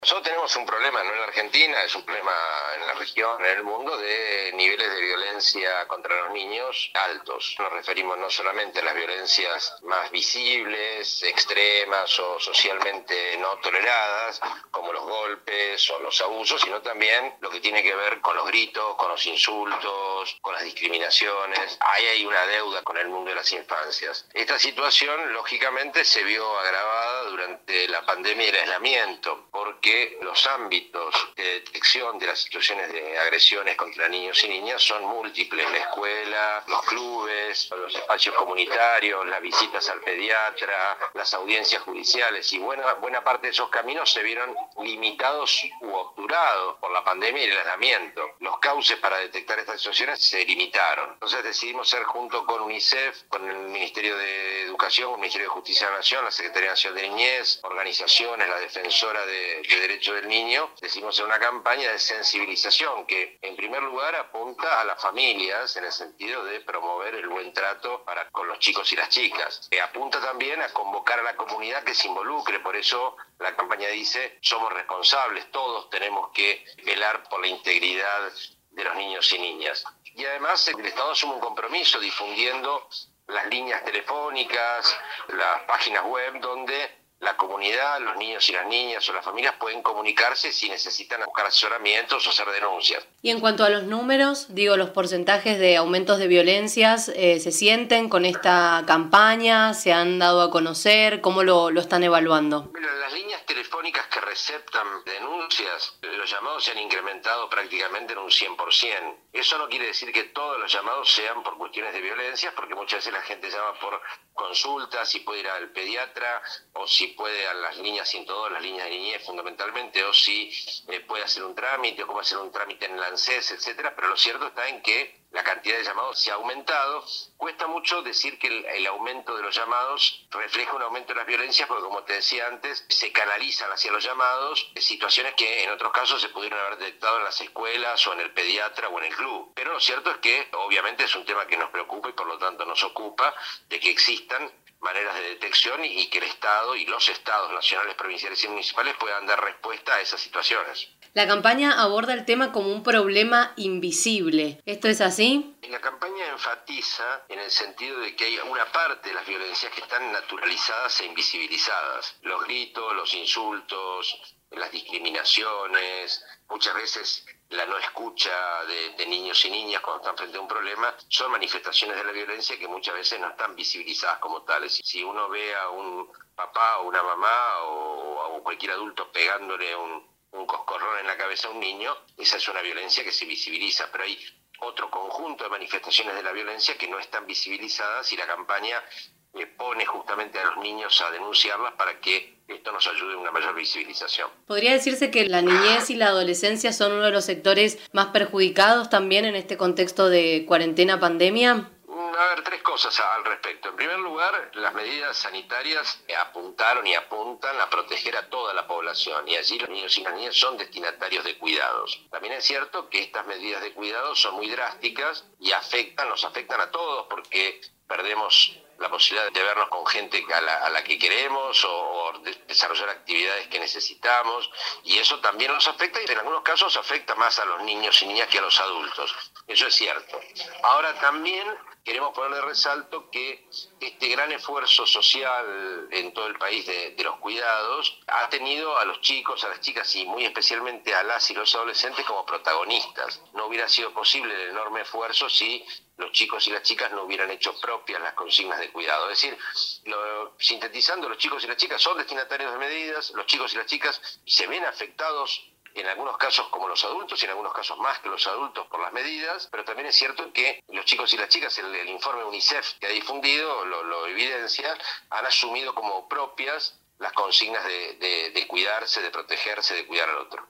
Nosotros tenemos un problema, no en la Argentina, es un problema en la región, en el mundo, de niveles de violencia contra los niños altos. Nos referimos no solamente a las violencias más visibles, extremas o socialmente no toleradas, como los golpes o los abusos, sino también lo que tiene que ver con los gritos, con los insultos, con las discriminaciones. Ahí hay una deuda con el mundo de las infancias. Esta situación, lógicamente, se vio agravada durante la pandemia y el aislamiento, porque los ámbitos de detección de las situaciones de agresiones contra niños y niñas son múltiples: la escuela, los clubes, los espacios comunitarios, las visitas al pediatra, las audiencias judiciales, y buena parte de esos caminos se vieron limitados u obturados por la pandemia y el aislamiento. Los cauces para detectar estas situaciones se limitaron. Entonces decidimos ser, junto con UNICEF, con el Ministerio de Educación, el Ministerio de Justicia de la Nación, la Secretaría Nacional de Niñez, organizaciones, la Defensora de Derecho del Niño, decidimos hacer una campaña de sensibilización que, en primer lugar, apunta a las familias en el sentido de promover el buen trato con los chicos y las chicas. Apunta también a convocar a la comunidad que se involucre. Por eso la campaña dice: somos responsables, todos tenemos que velar por la integridad de los niños y niñas. Y además el Estado asume un compromiso difundiendo las líneas telefónicas, las páginas web donde la comunidad, los niños y las niñas o las familias pueden comunicarse si necesitan buscar asesoramientos o hacer denuncias. Y en cuanto a los números, los porcentajes de aumentos de violencias, ¿se sienten con esta campaña? ¿Se han dado a conocer? ¿Cómo lo están evaluando? Mira, las líneas telefónicas que receptan denuncias, los llamados se han incrementado prácticamente en un 100%. Eso no quiere decir que todos los llamados sean por cuestiones de violencias, porque muchas veces la gente llama por consultas, si puede ir al pediatra, o si puede a las líneas 102, las líneas de niñez fundamentalmente, o si puede hacer un trámite, o cómo hacer un trámite en el ANSES, etcétera. Pero lo cierto está en que la cantidad de llamados se ha aumentado. Cuesta mucho decir que el aumento de los llamados refleja un aumento de las violencias, porque, como te decía antes, se canalizan hacia los llamados situaciones que en otros casos se pudieron haber detectado en las escuelas o en el pediatra o en el club. Pero lo cierto es que obviamente es un tema que nos preocupa y por lo tanto nos ocupa, de que existan maneras de detección y que el Estado y los estados nacionales, provinciales y municipales puedan dar respuesta a esas situaciones. La campaña aborda el tema como un problema invisible. ¿Esto es así? La campaña enfatiza en el sentido de que hay una parte de las violencias que están naturalizadas e invisibilizadas. Los gritos, los insultos, las discriminaciones, muchas veces la no escucha de niños y niñas cuando están frente a un problema, son manifestaciones de la violencia que muchas veces no están visibilizadas como tales. Si uno ve a un papá o una mamá o a cualquier adulto pegándole un coscorrón en la cabeza a un niño, esa es una violencia que se visibiliza, pero hay otro conjunto de manifestaciones de la violencia que no están visibilizadas, y la campaña pone justamente a los niños a denunciarlas para que esto nos ayude a una mayor visibilización. ¿Podría decirse que la niñez y la adolescencia son uno de los sectores más perjudicados también en este contexto de cuarentena-pandemia? A ver, tres cosas al respecto. En primer lugar, las medidas sanitarias apuntaron y apuntan a proteger a toda la población, y allí los niños y las niñas son destinatarios de cuidados. También es cierto que estas medidas de cuidado son muy drásticas y nos afectan a todos, porque perdemos la posibilidad de vernos con gente a la que queremos o desarrollar actividades que necesitamos, y eso también nos afecta, y en algunos casos afecta más a los niños y niñas que a los adultos. Eso es cierto. Ahora también queremos ponerle resalto que este gran esfuerzo social en todo el país de los cuidados ha tenido a los chicos, a las chicas y muy especialmente a las y los adolescentes como protagonistas. No hubiera sido posible el enorme esfuerzo si los chicos y las chicas no hubieran hecho propias las consignas de cuidado. Es decir, sintetizando, los chicos y las chicas son destinatarios de medidas, los chicos y las chicas se ven afectados en algunos casos como los adultos, y en algunos casos más que los adultos, por las medidas, pero también es cierto que los chicos y las chicas, el informe UNICEF que ha difundido lo evidencia, han asumido como propias las consignas de cuidarse, de protegerse, de cuidar al otro.